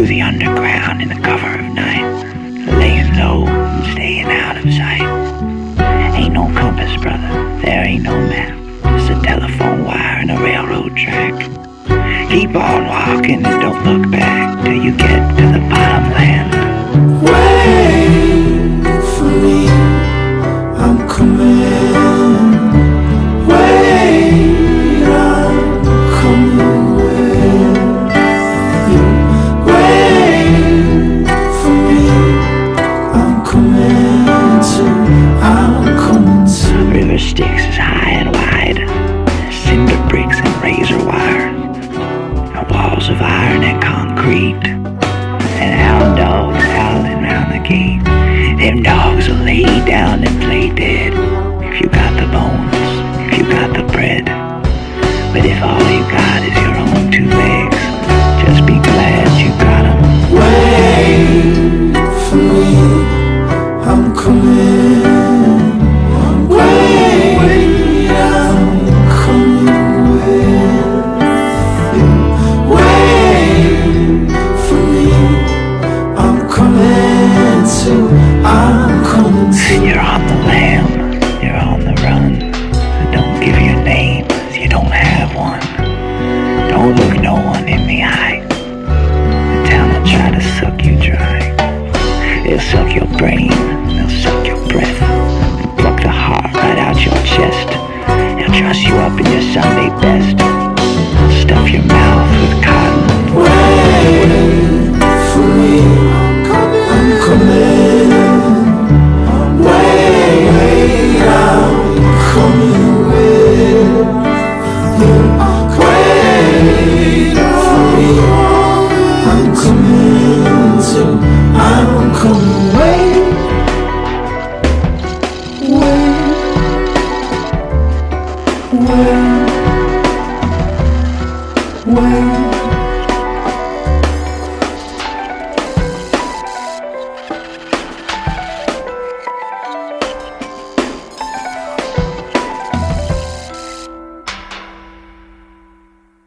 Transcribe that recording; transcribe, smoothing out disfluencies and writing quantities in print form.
the underground in the cover of night, laying low and staying out of sight. Ain't no compass, brother, there ain't no map, just a telephone wire and a railroad track. Keep on walking and don't look back till you get to the bottom land. Wait for me, I'm coming. Wait, I'm coming with you. Wait for me, I'm coming too. I'm coming too. River Styx is high and wide, cinder bricks and razor wire, walls of iron and concrete, and hound dogs howling round the gate. Them dogs will lay down and play dead if you got the bones, if you got the bread. But if all you got is your own two legs, just be glad you got 'em. Wait for me, I'm coming. Wait, I'm coming with you. Wait for me, I'm coming too. I'm coming too. You're on the lam, you're on the run. Don't give your name, 'cause you don't have one. Don't look no one in the eye. The town will try to suck you dry. They'll suck your brain, they'll suck your breath, and pluck the heart right out your chest. They'll truss you up in your Sunday best, stuff your mouth with cotton. Wait for me, I'm coming. Wait, I'm coming with you. Wait for me, I'm coming too. I'm coming. Wait.